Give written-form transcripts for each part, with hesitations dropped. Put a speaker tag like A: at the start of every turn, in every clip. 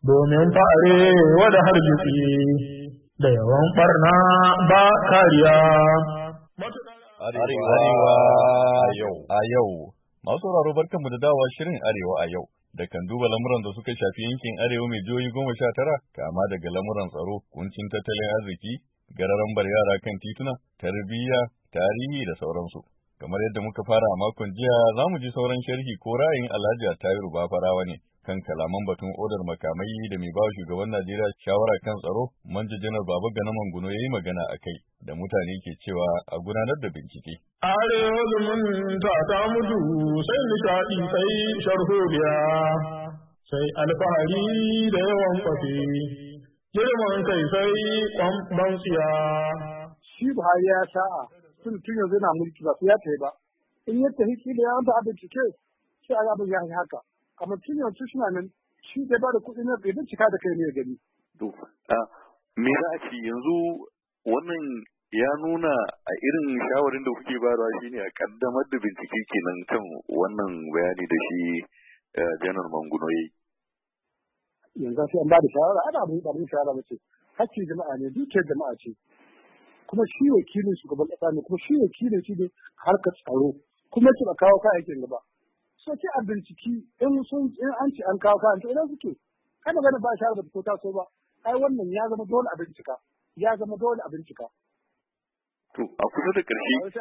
A: domin fa'are da hargitsi da yawan ɓarna ba kariya.
B: Arewa a yau. Masu sauraro barkanmu da dawowa shirin Arewa a yau. Da kan duba lamuran da suka shafi yankin Arewa mai jihohi 19, kama daga lamuran tsaro, kuncin tattalin arziki, gararambar yara kan tituna, tarbiyya, tarihi da sauransu. Kamar yadda muka fara a makon jiya, za mu ji sauran sharhi ko ra'ayin Alhaji Tahiru Bafarawa ne kan kalaman batun odar makamai da mai bawa shugaban Najeriya shawara kan tsaro, Manja Janar Babagana Manguno ya yi magana a kai, da mutane ke cewa a gudanar da bincike.
A: Arewa zumunta ta mutu sai nishaɗi sai sharholiya, sai alfahari da yawan kwafi, girman kai sai kwamban tsiya.
C: Shi Buhari ya sa'a tun yanzu yana mulki ba su ya tafi ba. In ya tafi kila ya ba a bincike sai a abin ya yi haka. Amma tun yanzu suna nan shi da ba da kuɗi na bai bincika da kai ne ya gani.
D: To, me za a ci yanzu wannan ya nuna a irin shawarin da kuke bayarwa shine a kaddamar da bincike kenan kan wannan bayani da shi Janar Manguno yayi.
C: Yanzu sai an ba da shawara, ana ba da shawara ba ce. Hakki jama'a ne, dukiyar jama'a ce. Kuma shi wakilin shugaban ƙasa ne, kuma shi wakilin shi ne harkar tsaro, kuma ce ba kawo kayayyakin gaba. So ce a binciki in an ce an kawo kayan to idan suke, kada gani ba shawara ba ta so ba. Ai wannan ya zama dole a bincika,
D: To a kusa da ƙarshe,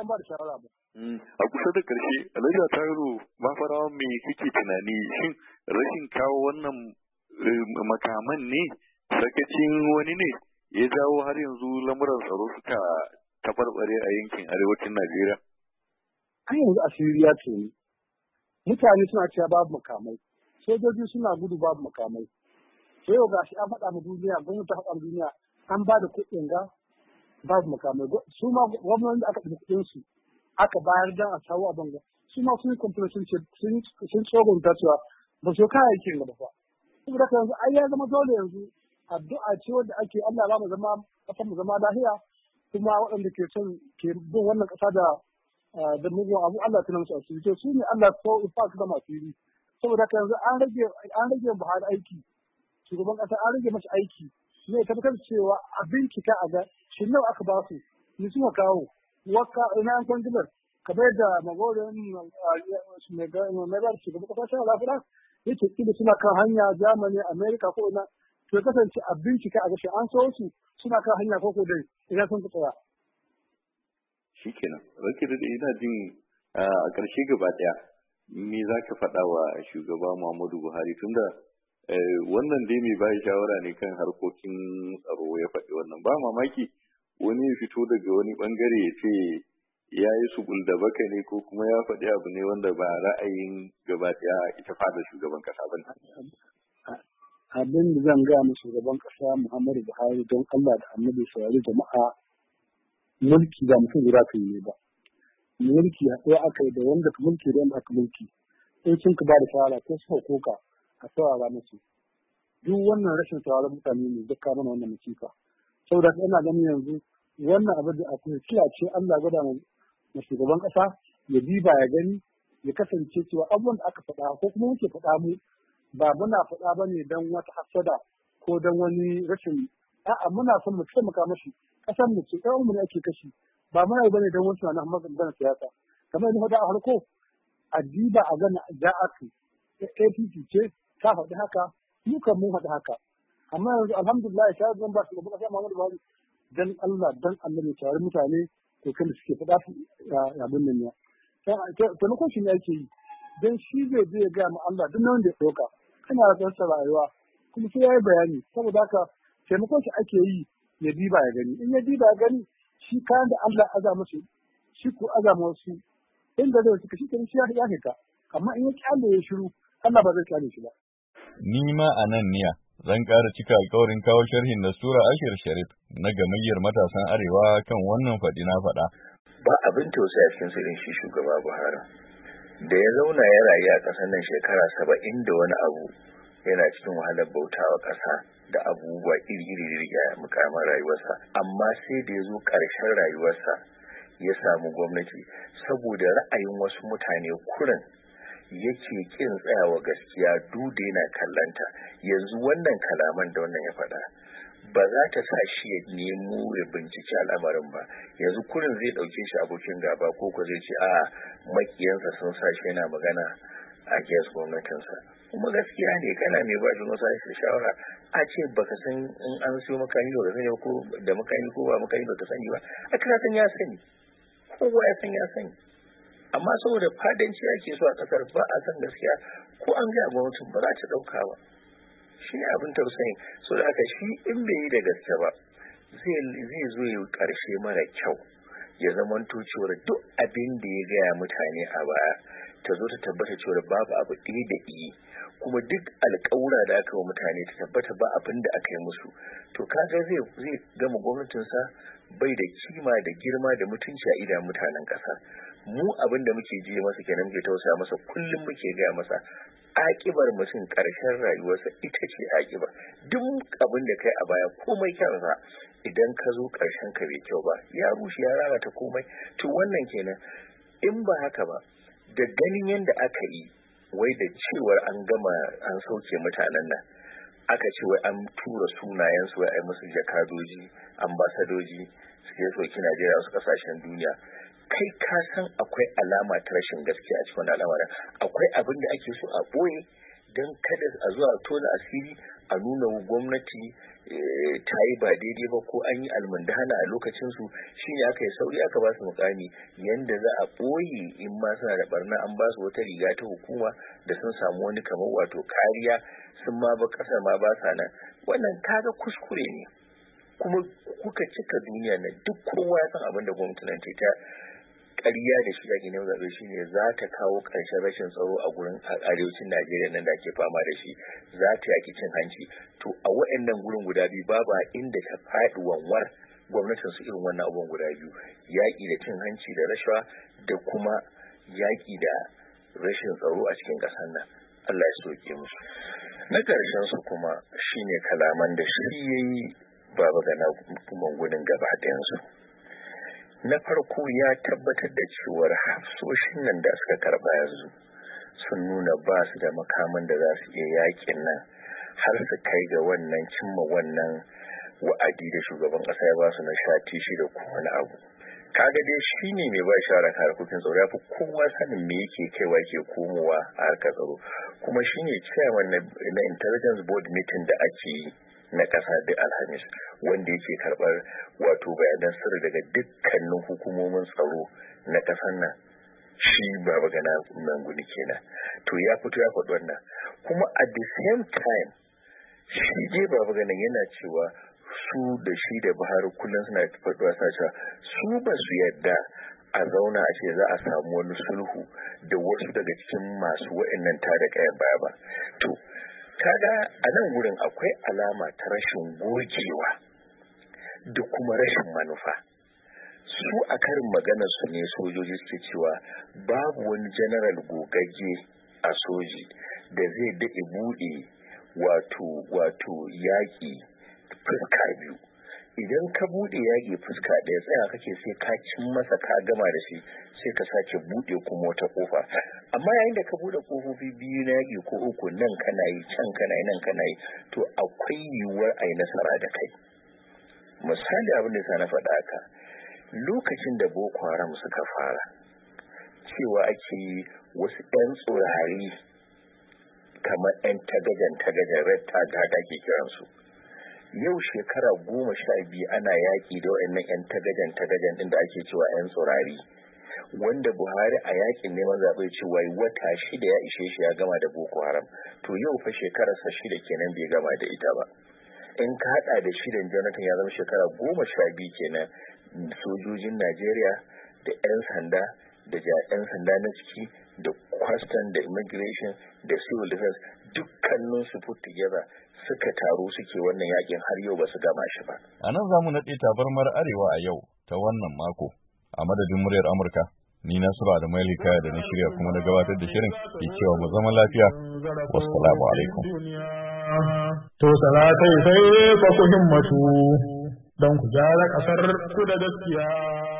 D: a kusa da ƙarshe, Alhaji Tahiru Bafarawa me kake tunani shin rashin kawo wannan makaman ne, sakacin wani ne ya jawo har yanzu lamuran tsaro suka tabarbare a yankin arewacin Najeriya?
C: An yanzu asiri ya ce ne. Mutane suna cewa babu makamai, sojoji suna gudu babu makamai. Sai yau gashi an faɗa ma duniya, gwamnati ta faɗa ma duniya an ba da kuɗin ga babu makamai. Su ma gwamnati da aka ɗauki kuɗin su aka bayar da a samu a banga. Su ma sun yi kwamfani sun tsogonta cewa ba su kayayyakin gaba ba. Saboda haka yanzu ai ya zama dole yanzu addu'a ce wanda ake Allah ba mu zama kasar mu zama lafiya, kuma waɗanda ke son ke bin wannan ƙasa da mugun abu Allah tana musu asiri to su ne Allah so fa su zama asiri. Saboda haka yanzu an rage Buhari aiki, shugaban ƙasa an rage masa aiki ne ya tabbatar cewa a bincika a ga shi nawa aka ba su ni suna kawo waka ina an kwangilar kamar da magorin mai ba shugaban ƙasa shi lafiya yake kila suna kan hanya Germany America ko ina to kasance a bincika a gashi an so su suna kan hanya ko dai idan sun tsaya.
D: Shikenan, rake da ina jin a ƙarshe gaba ɗaya me za ka faɗa wa shugaba Muhammadu Buhari tunda wannan dai mai bayi shawara ne kan harkokin tsaro ya faɗi wannan ba mamaki wani ya fito daga wani bangare ya ce ya yi subul da baka ne ko kuma ya faɗi abu ne wanda ba ra'ayin gaba ɗaya ita fada shugaban ƙasa ba ne.
C: Abin da zan gaya mu shugaban ƙasa Muhammadu Buhari don Allah da Annabi saurari jama'a mulki ba mutum guda kan yi ba. Mulki haɗuwa aka yi da wanda ka mulki da wanda aka mulki. In sun ka ba da shawara ko suka koka a saurara musu. Duk wannan rashin sauraron mutane ne duk mana wannan musifa. Saboda ina ganin yanzu wannan abin da akwai kila ce Allah gwada ma shugaban ƙasa ya diba ya gani ya kasance cewa abubuwan da aka faɗa ko kuma muke faɗa mu ba muna faɗa ba ne don wata hasada ko don wani rashin a'a muna son mu taimaka mashi ƙasar mu ce ɗan mu ne ake kashi ba muna yi bane don wani tunanin magana siyasa kamar yadda faɗa a harko a diba a gana ja'atu APC ce ta faɗi haka mu kan mun faɗi haka amma yanzu alhamdulillah ya zan ba su gaba ƙasa Muhammadu Buhari dan Allah dan Allah ne tare mutane to kan da suke faɗa abin nan ya taimakon shi ne ake yi dan shi zai je ya ga mu Allah duk nan da ya ɗauka kana da tsarsa rayuwa kuma sai ya yi bayani saboda haka taimakon shi ake yi ya diba ya gani in ya diba ya gani shi kayan da Allah aza musu shi ko aza musu inda zai suka shi kan shi ya fita amma in ya kyale ya shiru Allah ba zai kyale shi ba.
B: Ni ma a nan niya zan ƙara cika alƙawarin kawo sharhin Nastura Ashir Sharif na gamayyar matasan Arewa kan wannan faɗi na faɗa.
E: Ba abin tausayi a cikin irin shi shugaba Buhari da ya zauna ya rayu a ƙasar nan shekara 70 da wani abu yana cikin wahalar bautawa ƙasa da abubuwa iri-iri a mukamman rayuwarsa amma sai da ya zo ƙarshen rayuwarsa ya samu gwamnati saboda ra'ayin wasu mutane kurin yake kin tsayawa gaskiya duda yana kallanta. Yanzu wannan kalaman da wannan ya faɗa ba za ta sa shi ya nemo ya binciki al'amarin ba. Yanzu kurin zai ɗauke shi abokin gaba ko zai ce a makiyansa sun sa shi yana magana a gas gwamnatinsa. Kuma gaskiya ne kana mai ba shi wasu shawara a ce baka san in an siyo makami ba ka sani ko da makami ko ba makami ba ka sani ba, a kana san ya sani, kowa ya san ya sani. Amma saboda fadanci ake so a kasar ba a san gaskiya ko an ga gwamnatin ba za ta ɗauka ba. Shi ne abin tausayin. So da haka shi in bai yi da gaske ba zai zo ya karshe mara kyau, ya zamanto cewa duk abin da ya gaya mutane a baya ta zo ta tabbata cewa babu abu ɗaya da iya, kuma duk alƙawura da aka wa mutane ta tabbata ba abin da aka yi musu. To kaga zai gama gwamnatinsa bai da kima da girma da mutunci a idan mutanen ƙasa. Mu abin da muke ji masa kenan, muke tausaya masa, kullum muke gaya masa akibar mutum ƙarshen rayuwarsa ita ce akiba. Duk abin da kai a baya komai kyansa idan ka zo ƙarshen ka bai kyau ba, ya rushe ya lalata komai. To wannan kenan. In ba haka ba, da ganin yadda aka yi wai da cewar an gama an sauke mutanen nan, aka ce wai an tura sunayensu wai ai musu jakadoji ambasadoji su je soki Najeriya wasu kasashen duniya. Kai ka san akwai alama ta rashin gaskiya a cikin al'amarin. Akwai abin da ake so a ɓoye don kada a zuwa tona asiri a nuna gwamnati ta yi ba daidai ba ko an yi almundahana a lokacinsu. Shi ne aka yi sauri aka ba su mukami yanda za a ɓoye in ma suna da barna, an ba su wata riga ta hukuma da sun samu wani kamar wato kariya, sun ma ba ƙasar ma ba sa nan. Wannan kaga kuskure ne, kuma kuka cika duniya na duk kowa ya san abin da gwamnati nan ta ƙarya da shi ake neman zaɓe shi ne za ta kawo ƙarshen rashin tsaro a gurin arewacin Najeriya nan da ake fama da shi, za ta yaki cin hanci. To a waɗannan gurin guda biyu babu inda ta faɗi wanwar gwamnatin su irin wannan abubuwan guda biyu, yaƙi da cin hanci da rashawa da kuma yaƙi da rashin tsaro a cikin ƙasar nan. Allah ya soke musu. Na ƙarshen su kuma shine kalaman da shi yayi Baba Gana Mangunin gaba ɗayansu. Na farko ya tabbatar da cewar hafsoshin nan da suka karba yanzu sun nuna ba su da makaman da za su iya yakin nan har su kai ga wannan cimma wannan wa'adi da shugaban kasa ya ba su na shati shi da kowane abu. Kaga dai shi ne mai ba shawara kan harkokin tsaro, ya fi kowa sanin me yake kaiwa ke komowa a harkar tsaro, kuma shi ne chairman na intelligence board meeting da ake yi na ƙasa da Alhamis, wanda yake karɓar wato bayanan sirri daga dukkanin hukumomin tsaro na ƙasar nan. Shi Baba Gana Manguni kenan. To ya fito ya faɗi wannan, kuma at the same time shi je Baba Gana yana cewa su da shi da Buhari kullum suna faɗuwa sace su ba su yadda a zauna a ce za a samu wani sulhu da wasu daga cikin masu wa'annan tada kayan baya ba. To kaga a nan wurin akwai alama ta rashin gogewa da kuma rashin manufa. Su a karin maganar su ne sojoji suke cewa babu wani general gogagge a soji da zai daɗe buɗe wato yaƙi fuska biyu. Idan ka buɗe yaƙi fuska ɗaya tsaya kake sai ka cin masa ka gama da shi sai ka sake buɗe kuma wata ƙofa. Amma yayin da ka buɗe ƙofofi biyu na yaƙi ko uku, nan kana yi can kana yi nan kana yi, to akwai yiwuwar a yi nasara da kai. Misali abin da sa na faɗa haka, lokacin da Boko Haram suka fara cewa ake yi wasu 'yan tsorari kamar 'yan tagajen red tag da ake kiransu. Yau shekara 12 ana yaƙi da waɗannan 'yan tagajen ɗin da ake cewa 'yan tsorari, wanda Buhari a yaƙin neman zaɓe cewa wata 6 ya ishe shi ya gama da Boko Haram. To yau fa shekararsa 6 kenan bai gama da ita ba. In ka haɗa da shirin Jonathan ya zama shekara 12 kenan. Sojojin Najeriya da 'yan sanda da jami'an sanda na ciki da custom da immigration da civil defense dukkanin su put together suka taro suke wannan yakin har yau ba su gama shi ba.
B: A nan za mu naɗe tabarmar Arewa a yau ta wannan mako. A madadin muryar Amurka, ni Nasiru Adamu Hikaya da na shirya kuma na gabatar da shirin ke cewa mu zama lafiya. Wassalamu alaikum.
A: To salatai sai fa ku himmatu don ku gyara ƙasar ku da gaskiya.